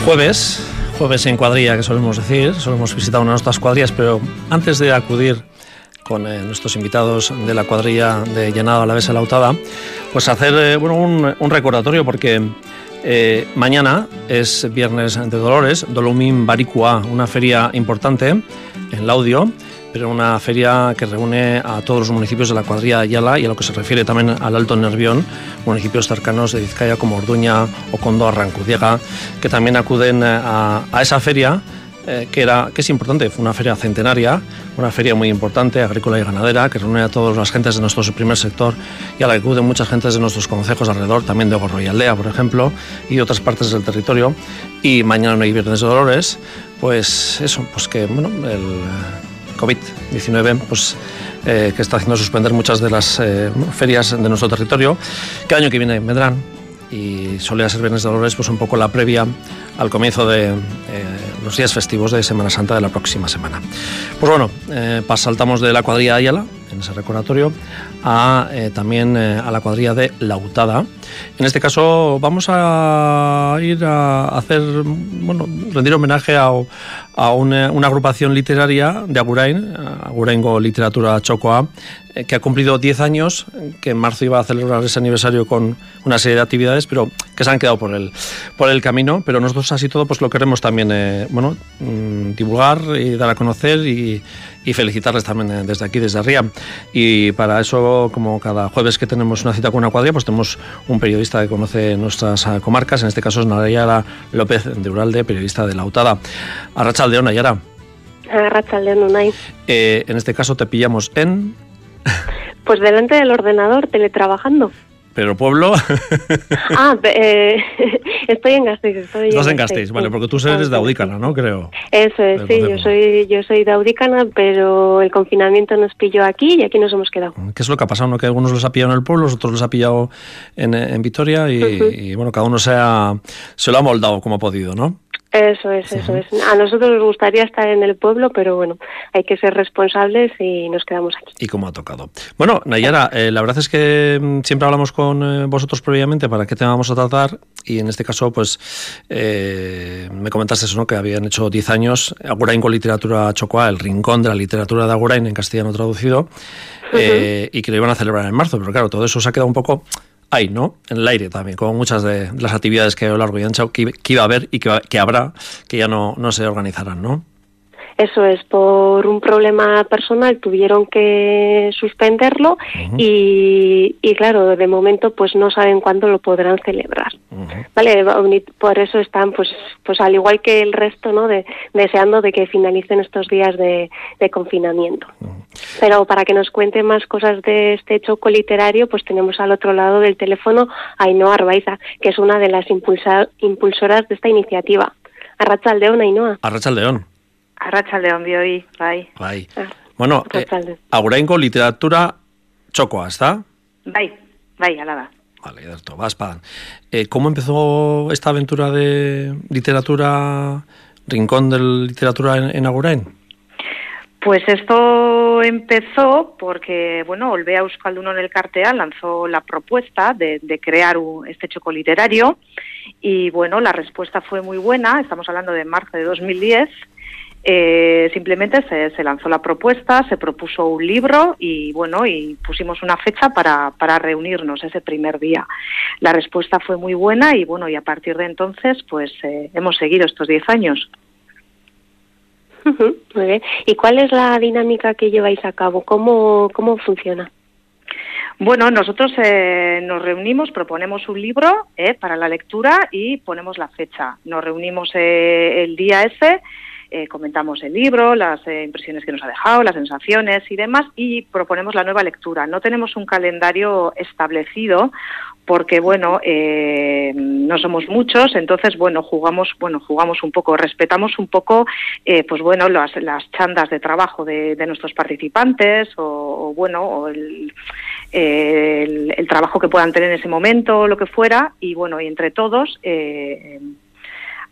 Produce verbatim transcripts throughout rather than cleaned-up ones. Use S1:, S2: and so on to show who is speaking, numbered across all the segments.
S1: Jueves, jueves en cuadrilla, que solemos decir, solemos visitar una de nuestras cuadrillas, pero antes de acudir con eh, nuestros invitados de la cuadrilla de Llenado Alavesa Lautada, pues hacer eh, bueno, un, un recordatorio, porque eh, mañana es Viernes de Dolores, Dolumin Barikua, una feria importante en Laudio, pero una feria que reúne a todos los municipios de la cuadrilla de Ayala y a lo que se refiere también al Alto Nervión, municipios cercanos de Vizcaya como Orduña, Okondo, Arrankudiaga, que también acuden a, a esa feria eh, que, era, que es importante, fue una feria centenaria, una feria muy importante, agrícola y ganadera, que reúne a todas las gentes de nuestro primer sector y a la que acuden muchas gentes de nuestros concejos alrededor, también de Gorro y Aldea, por ejemplo, y de otras partes del territorio. Y mañana no hay Viernes de Dolores, pues eso, pues que, bueno, el COVID diecinueve, pues, eh, que está haciendo suspender muchas de las eh, ferias de nuestro territorio, que el año que viene vendrán, y solía ser Viernes de Dolores, pues un poco la previa al comienzo de eh, los días festivos de Semana Santa de la próxima semana. Pues bueno, eh, saltamos de la cuadrilla de Ayala, en ese recordatorio, a eh, también eh, a la cuadrilla de Lautada. En este caso vamos a ir a hacer, bueno, rendir homenaje a, a una, una agrupación literaria de Agurain, Aguraingo Literatura Txokoa, eh, que ha cumplido diez años, que en marzo iba a celebrar ese aniversario con una serie de actividades, pero que se han quedado por el, por el camino. Pero nosotros así todo pues lo queremos también eh, bueno, mmm, divulgar y dar a conocer y, y felicitarles también eh, desde aquí, desde arriba. Y para eso, como cada jueves que tenemos una cita con una cuadrilla, pues tenemos un periodista que conoce nuestras uh, comarcas, en este caso es Nayara López de Uralde, periodista de Lautada. Arratsaldeon, Nayara.
S2: Arratsaldeon, Unai.
S1: Eh, en este caso te pillamos en...
S2: Pues delante del ordenador, teletrabajando.
S1: ¿Pero pueblo?
S2: Ah, eh, estoy en Gasteiz. Estoy
S1: Estás
S2: en
S1: en Gasteiz, vale, porque tú eres de Audícana, ¿no? Creo.
S2: Eso es, sí, yo soy, yo soy de Audícana, pero el confinamiento nos pilló aquí y aquí nos hemos quedado.
S1: ¿Qué es lo que ha pasado? ¿No? Que a algunos los ha pillado en el pueblo, los otros los ha pillado en, en Vitoria y, uh-huh. y, bueno, cada uno se, ha, se lo ha moldado como ha podido, ¿no?
S2: Eso es, eso es. A nosotros nos gustaría estar en el pueblo, pero bueno, hay que ser responsables y nos quedamos aquí.
S1: Y como ha tocado. Bueno, Nayara, eh, la verdad es que siempre hablamos con eh, vosotros previamente para qué tema vamos a tratar, y en este caso, pues, eh, me comentaste eso, ¿no? Que habían hecho diez años Agurain con Literatura Txokoa, el rincón de la literatura de Agurain en castellano traducido, eh, uh-huh. y que lo iban a celebrar en marzo, pero claro, todo eso se ha quedado un poco... Ahí, ¿no? En el aire también, como muchas de las actividades que a lo largo y ancho que, que iba a haber y que, que habrá, que ya no, no se organizarán, ¿no?
S2: Eso es, por un problema personal tuvieron que suspenderlo, uh-huh. y, y claro, de momento pues no saben cuándo lo podrán celebrar. Uh-huh. Vale, por eso están pues pues al igual que el resto, ¿no? De, deseando de que finalicen estos días de, de confinamiento. Uh-huh. Pero para que nos cuente más cosas de este choco literario, pues tenemos al otro lado del teléfono a Ainhoa Arbaiza, que es una de las impulsa, impulsoras de esta iniciativa. Arratsaldeon, Ainhoa.
S1: Arratsaldeon.
S3: Arratsaldeon bioi, bai.
S1: Bai. Bueno, eh, Aguraingo Literatura Txokoa, ¿está?
S3: Bai, bai, ala da.
S1: Vale, ederto, baspadan. Eh, ¿Cómo empezó esta aventura de literatura, rincón de literatura en, en Agurain?
S3: Pues esto empezó porque, bueno, Olbea Euskaldunon Elkartea lanzó la propuesta de, de crear un, este choco literario, y bueno, la respuesta fue muy buena. Estamos hablando de marzo de dos mil diez. Eh, simplemente se, se lanzó la propuesta, se propuso un libro y bueno, y pusimos una fecha para, para reunirnos ese primer día. La respuesta fue muy buena y bueno, y a partir de entonces pues eh, hemos seguido estos diez años.
S2: Muy bien. ¿Y cuál es la dinámica que lleváis a cabo? ¿Cómo, cómo funciona?
S3: Bueno, nosotros eh, nos reunimos, proponemos un libro eh, para la lectura y ponemos la fecha. Nos reunimos eh, el día ese. Eh, comentamos el libro, las eh, impresiones que nos ha dejado, las sensaciones y demás, y proponemos la nueva lectura. No tenemos un calendario establecido porque, bueno, eh, no somos muchos, entonces, bueno, jugamos bueno jugamos un poco, respetamos un poco, eh, pues bueno, las, las chandas de trabajo de, de nuestros participantes o, o bueno, o el, eh, el, el trabajo que puedan tener en ese momento, lo que fuera, y bueno, y entre todos... Eh,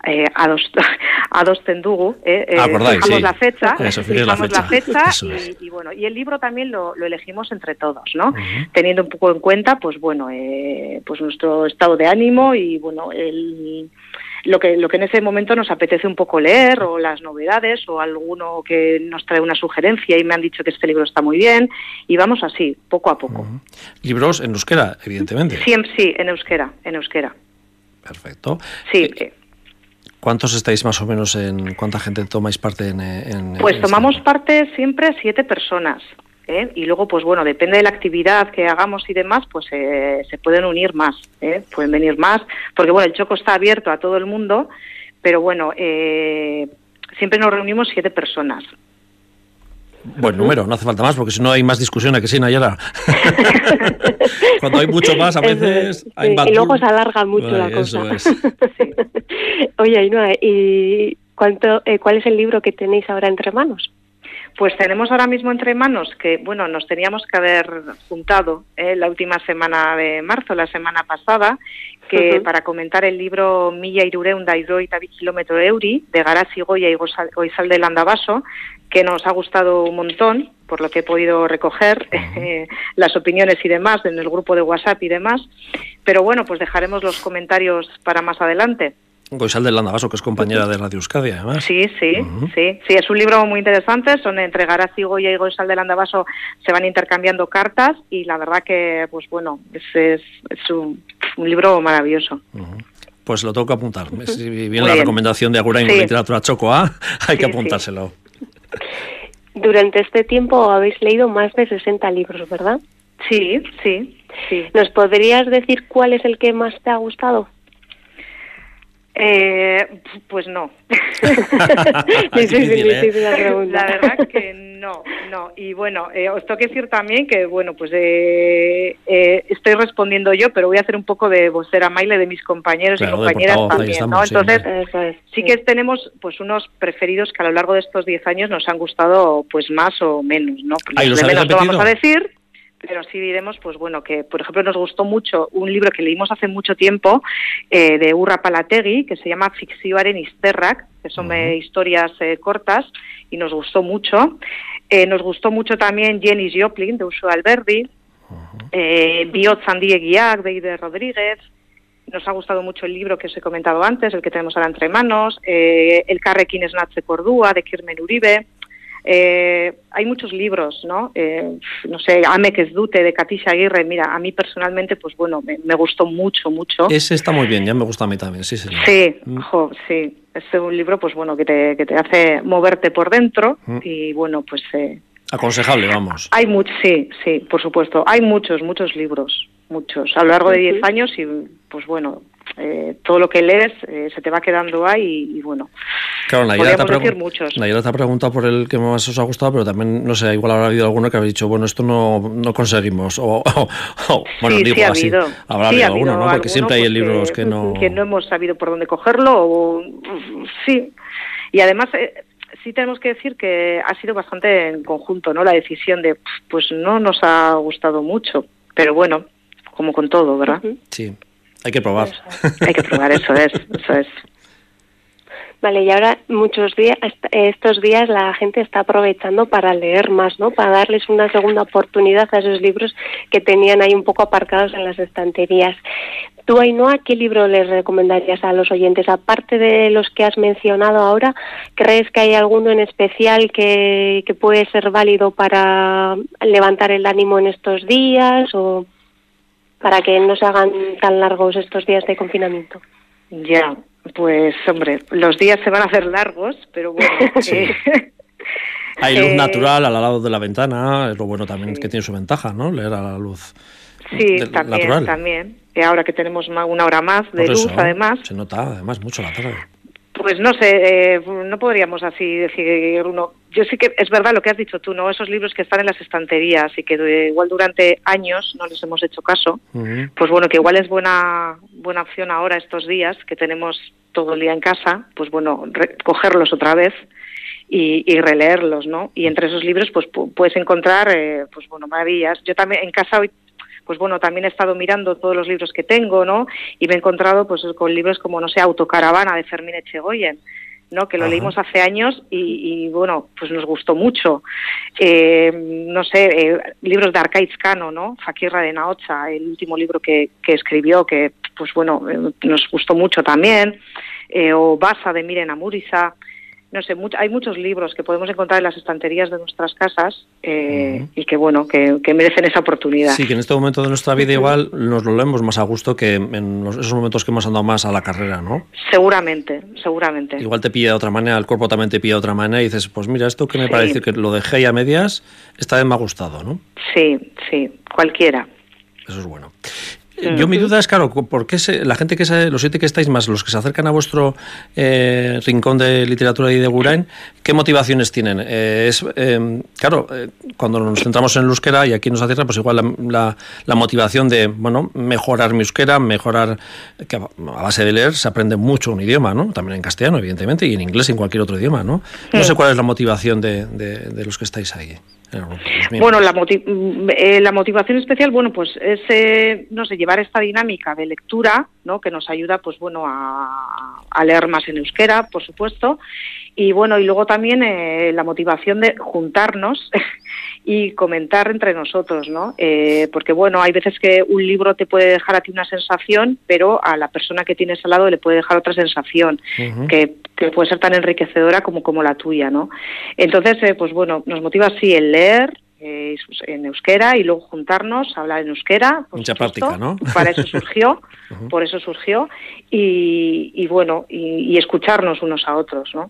S3: eh, a dos a dos tendugu, eh, eh,
S1: Acordáis,
S3: fijamos
S1: sí.
S3: la fecha,
S1: Eso,
S3: fijamos
S1: la fecha,
S3: la fecha
S1: Eso es.
S3: y, y bueno, y el libro también lo, lo elegimos entre todos, ¿no?
S1: Uh-huh.
S3: Teniendo un poco en cuenta, pues bueno, eh, pues nuestro estado de ánimo y bueno, el lo que lo que en ese momento nos apetece un poco leer, o las novedades, o alguno que nos trae una sugerencia y me han dicho que este libro está muy bien, y vamos así, poco a poco.
S1: Uh-huh. Libros en euskera, evidentemente.
S3: Siempre sí, en euskera, en euskera.
S1: Perfecto.
S3: Sí.
S1: Eh, ¿Cuántos estáis más o menos en, cuánta gente tomáis parte en, en
S3: Pues
S1: en
S3: tomamos
S1: este...
S3: parte siempre siete personas. ¿Eh? Y luego, pues bueno, depende de la actividad que hagamos y demás, pues eh, se pueden unir más, ¿eh? Pueden venir más, porque bueno, el Choco está abierto a todo el mundo, pero bueno, eh, siempre nos reunimos siete personas.
S1: Buen número, no hace falta más, porque si no hay más discusión, ¿a que sí, Nayara? Cuando hay mucho más, a veces...
S2: Sí,
S1: hay
S2: y luego se alarga mucho
S1: Ay,
S2: la cosa.
S1: Eso es.
S3: Sí.
S2: Oye, Ainhoa, ¿y cuánto, eh, cuál es el libro que tenéis ahora entre manos?
S3: Pues tenemos ahora mismo entre manos que, bueno, nos teníamos que haber juntado eh, la última semana de marzo, la semana pasada, que uh-huh. para comentar el libro Mila Irureun da Hirurogeita bi kilometro euri, de Garazi Goya y Goizalde Landabaso, que nos ha gustado un montón, por lo que he podido recoger uh-huh. eh, las opiniones y demás en el grupo de WhatsApp y demás. Pero bueno, pues dejaremos los comentarios para más adelante.
S1: Goizalde Landabaso, que es compañera de Radio Euskadi, además.
S3: Sí, sí,
S1: uh-huh.
S3: sí, sí, es un libro muy interesante, son entre Garazi Goya y Goizalde Landabaso, se van intercambiando cartas y la verdad que, pues bueno, es, es, es un, un libro maravilloso.
S1: Uh-huh. Pues lo tengo que apuntar. Uh-huh. Si viene muy la bien. Recomendación de Agurain sí. Literatura Chocoa, hay sí, que apuntárselo.
S2: Sí. Durante este tiempo habéis leído más de sesenta libros, ¿verdad?
S3: Sí, sí, sí.
S2: ¿Nos podrías decir cuál es el que más te ha gustado?
S3: Eh, pues no.
S2: sí, sí, sí, ¿eh? sí, la,
S3: la verdad que no, no. Y bueno, eh, os tengo que decir también que, bueno, pues eh, eh, estoy respondiendo yo, pero voy a hacer un poco de vocera maile de mis compañeros claro, y compañeras también, estamos, ¿no? Entonces, sí, es, sí, sí que tenemos pues unos preferidos que a lo largo de estos diez años nos han gustado pues más o menos, ¿no?
S1: Ahí los
S3: menos
S1: lo
S3: vamos a decir. Pero sí diremos, pues bueno, que por ejemplo nos gustó mucho un libro que leímos hace mucho tiempo eh, de Urra Palategui, que se llama Fikzioaren Izterrak, que son uh-huh. eh, historias eh, cortas, y nos gustó mucho. Eh, nos gustó mucho también Janis Joplin, de Uxue Alberdi, uh-huh. eh, Biot Zandiegiak, de Ide Rodríguez. Nos ha gustado mucho el libro que os he comentado antes, el que tenemos ahora entre manos, eh, El Karrekin Esnatze Cordua, de Kirmen Uribe. Eh, hay muchos libros, ¿no? Eh, no sé, Amek ez dute, de Katisha Aguirre. Mira, a mí personalmente, pues bueno, me, me gustó mucho, mucho.
S1: Ese está muy bien, ya me gusta a mí también, sí, señor.
S3: Sí, mm. jo, sí. Es un libro, pues bueno, que te, que te hace moverte por dentro mm. y bueno, pues... Eh,
S1: aconsejable, vamos.
S3: Hay muchos, sí, sí, por supuesto. Hay muchos, muchos libros, muchos, a lo largo de diez uh-huh. años y pues bueno... Eh, todo lo que lees eh, se te va quedando ahí y, y bueno,
S1: claro, Nayara te,
S3: decir muchos.
S1: Nayara te ha preguntado por el que más os ha gustado, pero también, no sé, igual habrá habido alguno que habrá dicho, bueno, esto no, no conseguimos, o, o, o bueno,
S3: sí,
S1: digo
S3: sí ha
S1: así,
S3: habido.
S1: habrá
S3: sí,
S1: habido
S3: ha
S1: alguno,
S3: habido
S1: ¿no? Porque
S3: alguno,
S1: siempre hay
S3: pues
S1: libros
S3: que,
S1: que no...
S3: que no hemos sabido por dónde cogerlo, o, sí, y además... Eh, sí tenemos que decir que ha sido bastante en conjunto, ¿no? La decisión de, pues no nos ha gustado mucho, pero bueno, como con todo, ¿verdad? Uh-huh.
S1: Sí. Hay que probar.
S3: Hay que probar, eso es, eso es.
S2: Vale, y ahora muchos días, estos días la gente está aprovechando para leer más, ¿no? Para darles una segunda oportunidad a esos libros que tenían ahí un poco aparcados en las estanterías. Tú, Ainhoa, ¿qué libro les recomendarías a los oyentes? Aparte de los que has mencionado ahora, ¿crees que hay alguno en especial que, que puede ser válido para levantar el ánimo en estos días o para que no se hagan tan largos estos días de confinamiento?
S3: Ya, pues hombre, los días se van a hacer largos, pero bueno...
S1: Sí.
S3: Eh,
S1: hay luz
S3: eh,
S1: natural al lado de la ventana, es lo bueno también
S3: sí.
S1: que tiene su ventaja, ¿no? Leer a la luz
S3: sí,
S1: de,
S3: también,
S1: natural.
S3: también. Y ahora que tenemos una hora más de
S1: Por
S3: luz,
S1: eso,
S3: además...
S1: Se nota además mucho la tarde.
S3: Pues no sé, eh, no podríamos así decir uno. Yo sí que es verdad lo que has dicho tú, ¿no? Esos libros que están en las estanterías y que de, igual durante años no les hemos hecho caso, uh-huh. pues bueno, que igual es buena buena opción ahora estos días que tenemos todo el día en casa, pues bueno, re- cogerlos otra vez y, y releerlos, ¿no? Y entre esos libros pues pu- puedes encontrar, eh, pues bueno, maravillas. Yo también en casa hoy pues bueno, también he estado mirando todos los libros que tengo, ¿no? Y me he encontrado pues con libros como, no sé, Autocaravana de Fermín Echegoyen, ¿no? Que lo Ajá. leímos hace años y, y bueno, pues nos gustó mucho. Eh, no sé, eh, libros de Arcaiz Cano, ¿no? Fakirra de Naocha, el último libro que, que escribió, que pues bueno, eh, nos gustó mucho también. Eh, o Basa de Miren Amuriza. No sé, much- hay muchos libros que podemos encontrar en las estanterías de nuestras casas eh, uh-huh. y que, bueno, que, que merecen esa oportunidad.
S1: Sí, que en este momento de nuestra vida igual nos lo leemos más a gusto que en los, esos momentos que hemos andado más a la carrera, ¿no?
S3: Seguramente, seguramente.
S1: Igual te pilla de otra manera, el cuerpo también te pilla de otra manera y dices, pues mira, esto que me sí. parece que lo dejé ahí a medias, esta vez me ha gustado, ¿no?
S3: Sí, sí, cualquiera.
S1: Eso es bueno. Yo mi duda es, claro, ¿por qué se, la gente que sabe, los siete que estáis más, los que se acercan a vuestro eh, rincón de literatura y de Agurain, qué motivaciones tienen? Eh, es eh, claro, eh, cuando nos centramos en el euskera y aquí nos acierra, pues igual la, la, la motivación de, bueno, mejorar mi euskera, mejorar, que a base de leer se aprende mucho un idioma, ¿no? También en castellano, evidentemente, y en inglés y en cualquier otro idioma, ¿no? No sé cuál es la motivación de, de, de los que estáis ahí.
S3: Bueno, la, motiv- eh, la motivación especial, bueno, pues es, eh, no sé, llevar esta dinámica de lectura, ¿no? Que nos ayuda, pues bueno, a, a leer más en euskera, por supuesto, y bueno, y luego también eh, la motivación de juntarnos y comentar entre nosotros, ¿no? Eh, porque bueno, hay veces que un libro te puede dejar a ti una sensación, pero a la persona que tienes al lado le puede dejar otra sensación, uh-huh. que, que puede ser tan enriquecedora como, como la tuya, ¿no? Entonces, eh, pues bueno, nos motiva así el leer eh, en euskera y luego juntarnos, hablar en euskera.
S1: Mucha práctica, ¿no?
S3: Para eso surgió, uh-huh. por eso surgió, y, y bueno, y, y escucharnos unos a otros, ¿no?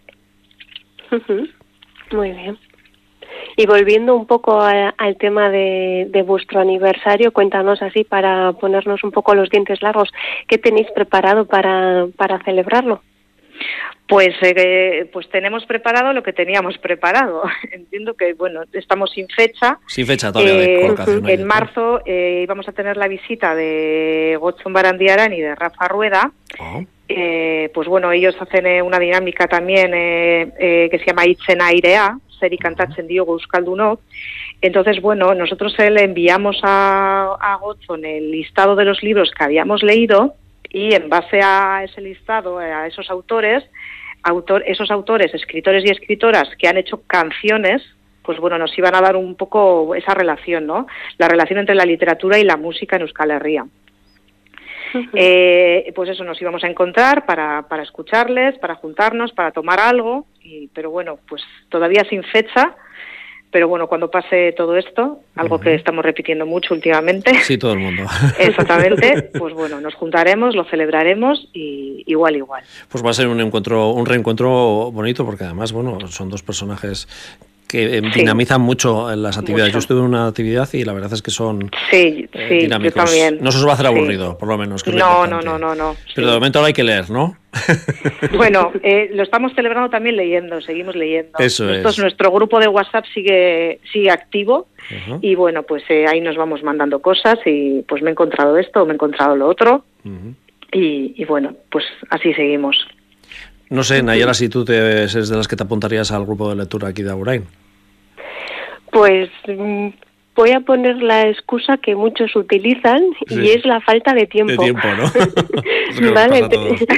S2: Uh-huh. Muy bien. Y volviendo un poco a, al tema de, de vuestro aniversario, cuéntanos así para ponernos un poco los dientes largos, ¿qué tenéis preparado para, para celebrarlo?
S3: Pues eh, pues tenemos preparado lo que teníamos preparado. Entiendo que, bueno, estamos sin fecha.
S1: Sin fecha todavía eh, de colocación.
S3: En marzo eh, íbamos a tener la visita de Gotzon Barandiaran y de Rafa Rueda. Oh. Eh, pues bueno, ellos hacen eh, una dinámica también eh, eh, que se llama Itzen Airea, Zeri Kantatzen Diogu Euskaldunok. Entonces, bueno, nosotros eh, le enviamos a, a Gotzon el listado de los libros que habíamos leído y en base a ese listado, a esos autores, autor, esos autores, escritores y escritoras que han hecho canciones, pues bueno, nos iban a dar un poco esa relación, ¿no? La relación entre la literatura y la música en Euskal Herria. Uh-huh. Eh, pues eso, nos íbamos a encontrar para, para escucharles, para juntarnos, para tomar algo, y, pero bueno, pues todavía sin fecha, pero bueno, cuando pase todo esto, algo uh-huh. que estamos repitiendo mucho últimamente.
S1: Sí, todo el mundo.
S3: Exactamente, pues bueno, nos juntaremos, lo celebraremos y igual, igual.
S1: Pues va a ser un encuentro, un reencuentro bonito, porque además, bueno, son dos personajes que sí. dinamizan mucho las actividades. Mucho. Yo estuve en una actividad y la verdad es que son
S3: sí,
S1: eh,
S3: sí,
S1: dinámicos.
S3: Yo también.
S1: No se os va a hacer aburrido,
S3: sí.
S1: por lo menos. Que
S3: no, no, no, no, no.
S1: Pero sí. de momento ahora hay que leer, ¿no?
S3: Bueno, eh, lo estamos celebrando también leyendo, seguimos leyendo.
S1: Eso
S3: Esto
S1: es.
S3: Nuestro grupo de WhatsApp sigue sigue activo uh-huh. y bueno, pues eh, ahí nos vamos mandando cosas y pues me he encontrado esto, me he encontrado lo otro uh-huh. y, y bueno, pues así seguimos.
S1: No sé, Nayara, si tú te, eres de las que te apuntarías al grupo de lectura aquí de Agurain.
S2: Pues voy a poner la excusa que muchos utilizan sí. y es la falta de tiempo.
S1: De tiempo, ¿no?
S2: Vale.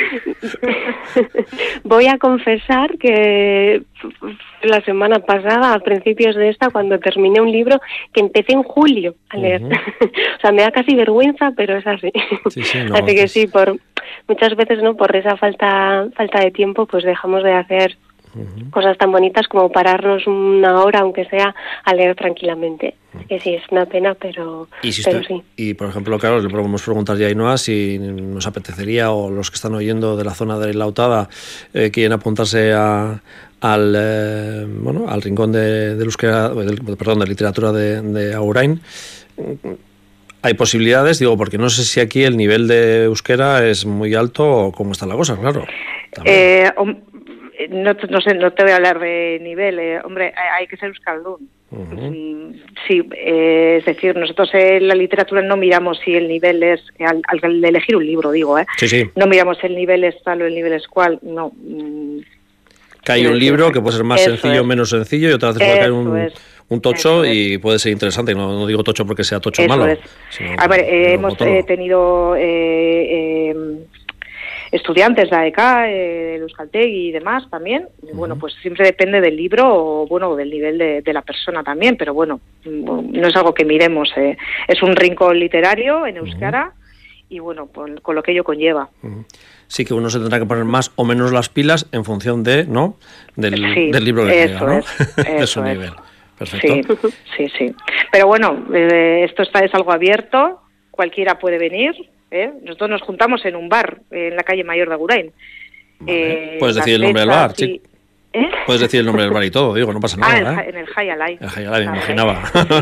S2: Voy a confesar que la semana pasada, a principios de esta, cuando terminé un libro que empecé en julio a leer. Uh-huh. O sea, me da casi vergüenza, pero es así.
S1: Sí, sí, no,
S2: así que
S1: es...
S2: sí, por muchas veces no por esa falta falta de tiempo, pues dejamos de hacer Uh-huh. cosas tan bonitas como pararnos una hora, aunque sea, a leer tranquilamente. Uh-huh. Que sí, es una pena, pero,
S1: ¿Y si
S2: pero
S1: usted,
S2: sí.
S1: Y, por ejemplo, claro, le podemos preguntar ya a Ainhoa si nos apetecería, o los que están oyendo de la zona de Lautada eh, quieren apuntarse a, al eh, bueno al rincón de, de euskera, del, perdón, de literatura de, de Agurain. Hay posibilidades, digo, porque no sé si aquí el nivel de euskera es muy alto o cómo está la cosa, claro.
S3: Eh, um... No, no sé, no te voy a hablar de nivel, eh, hombre, hay que ser euskaldun. Uh-huh. Sí, eh, es decir, nosotros en la literatura no miramos si el nivel es, al, al elegir un libro digo, ¿eh?
S1: Sí, sí.
S3: No miramos el nivel es tal o el nivel es cual, no.
S1: Que hay un libro que puede ser más
S3: Eso
S1: sencillo o
S3: es.
S1: menos sencillo y otra vez puede caer un, un tocho y puede ser interesante. No, no digo tocho porque sea tocho
S3: Eso
S1: malo.
S3: Es. A ver, eh, hemos eh, tenido eh, eh, estudiantes de A E C A, eh, de Euskaltegui y demás también. Uh-huh. Bueno, pues siempre depende del libro o bueno del nivel de, de la persona también, pero bueno, no es algo que miremos. Eh. Es un rincón literario en euskera uh-huh. y bueno, con, con lo que ello conlleva.
S1: Uh-huh. Sí que uno se tendrá que poner más o menos las pilas en función de, ¿no? Del,
S3: sí,
S1: del libro que llega, ¿no?
S3: Es,
S1: de su
S3: es.
S1: nivel. Perfecto.
S3: Sí, sí, sí. Pero bueno, eh, esto está es algo abierto, cualquiera puede venir. ¿eh? Nosotros nos juntamos en un bar en la calle Mayor de Agurain.
S1: Vale. Eh, Puedes decir el nombre del bar, sí. sí. ¿Eh? Puedes decir el nombre del bar y todo, digo, no pasa nada.
S3: Ah, el,
S1: ¿eh?
S3: en el High Alive.
S1: El High Alive, me imaginaba.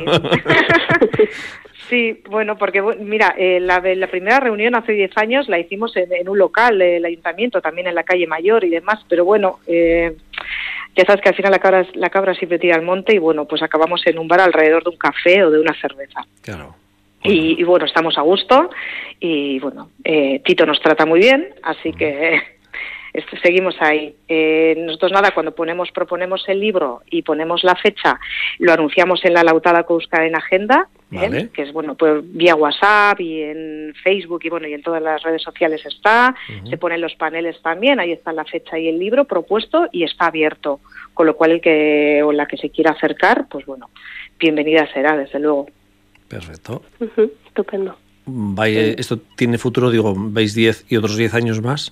S3: Sí. Sí, bueno, porque mira, eh, la, la primera reunión hace diez años la hicimos en, en un local del ayuntamiento, también en la calle Mayor y demás, pero bueno, eh, ya sabes que al final la cabra, la cabra siempre tira al monte y bueno, pues acabamos en un bar alrededor de un café o de una cerveza.
S1: Claro.
S3: Y, y bueno, estamos a gusto y bueno, eh, Tito nos trata muy bien, así uh-huh. que este, seguimos ahí. Eh, nosotros nada, cuando ponemos proponemos el libro y ponemos la fecha, lo anunciamos en la Lautada Couska en Agenda,
S1: vale.
S3: ¿eh? que es bueno, pues vía WhatsApp y en Facebook y bueno y en todas las redes sociales está, uh-huh. se ponen los paneles también, ahí está la fecha y el libro propuesto y está abierto, con lo cual el que o la que se quiera acercar, pues bueno, bienvenida será, desde luego.
S1: Perfecto.
S2: Uh-huh. Estupendo.
S1: Vaya, sí. ¿Esto tiene futuro? Digo, ¿veis diez y otros diez años más?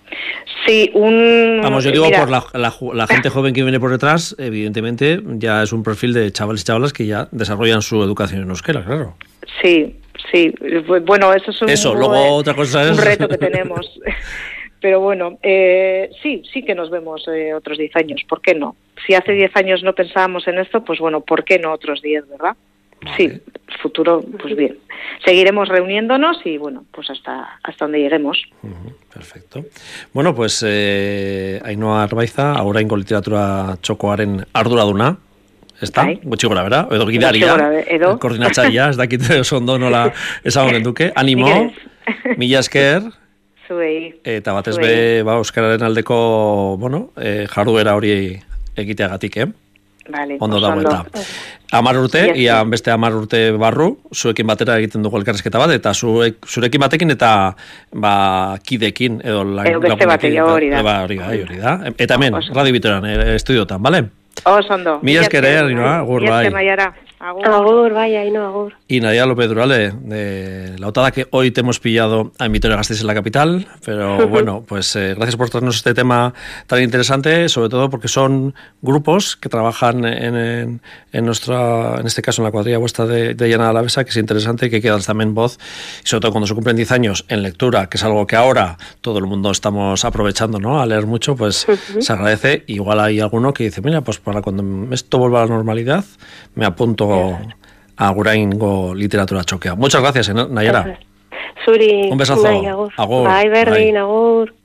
S3: Sí, un...
S1: Vamos, yo digo mira, por la, la, la gente joven que viene por detrás, evidentemente ya es un perfil de chavales y chavalas que ya desarrollan su educación en euskera, claro.
S3: Sí, sí. Bueno, eso es un,
S1: eso, luego
S3: eh,
S1: otra cosa es...
S3: un reto que tenemos. Pero bueno, eh, sí, sí que nos vemos eh, otros diez años. ¿Por qué no? Si hace diez años no pensábamos en esto, pues bueno, ¿por qué no otros diez, verdad? Vale. Sí, futuro, pues bien. Seguiremos reuniéndonos y bueno, pues hasta hasta donde lleguemos.
S1: Uh-huh, perfecto. Bueno, pues eh, Ainhoa Arbaiza, oraingo literatura txokoaren arduraduna. Ezta? Gutxi gora bera, edo gidaria, koordinatzailea, ez dakit oso ondo nola ezagutzen duke. Animo, mila esker.
S3: Zuei.
S1: Eta batez be, ba, euskararen aldeko, bueno, eh, jarduera hori egiteagatik, eh?
S3: Vale,
S1: ondo dago eta. Amar urte, ia beste amar urte barru, zuekin batera egiten dugu elkarrizketa bat, eta zuek, zurekin batekin eta ba, kidekin, edo
S3: lagunekin. Edo beste batekin, hori da.
S1: Ba, hori da, hori da. Eta hemen, Radio Bitoran, estudiotan, bale?
S3: Oso ondo.
S1: Mila esker, Ainhoa, agur, bai.
S2: Agur. Agur, vaya, y no, agur.
S1: Y Nadia López Durale, de Lautada, que hoy te hemos pillado en Vitoria-Gasteiz en la capital, pero bueno, pues eh, gracias por traernos este tema tan interesante, sobre todo porque son grupos que trabajan en, en, en nuestra, en este caso en la cuadrilla vuestra de, de Llanada Alavesa, que es interesante, que quedan también voz, y sobre todo cuando se cumplen diez años en lectura, que es algo que ahora todo el mundo estamos aprovechando, ¿no? A leer mucho, pues uh-huh. se agradece. Igual hay alguno que dice, mira, pues para cuando esto vuelva a la normalidad, me apunto a Aguraingo literatura txokea. Muchas gracias, Nayara.
S2: Zuri,
S1: un besazo.
S2: Bai, agur.
S1: Agur.
S2: Bai, berdin, agur.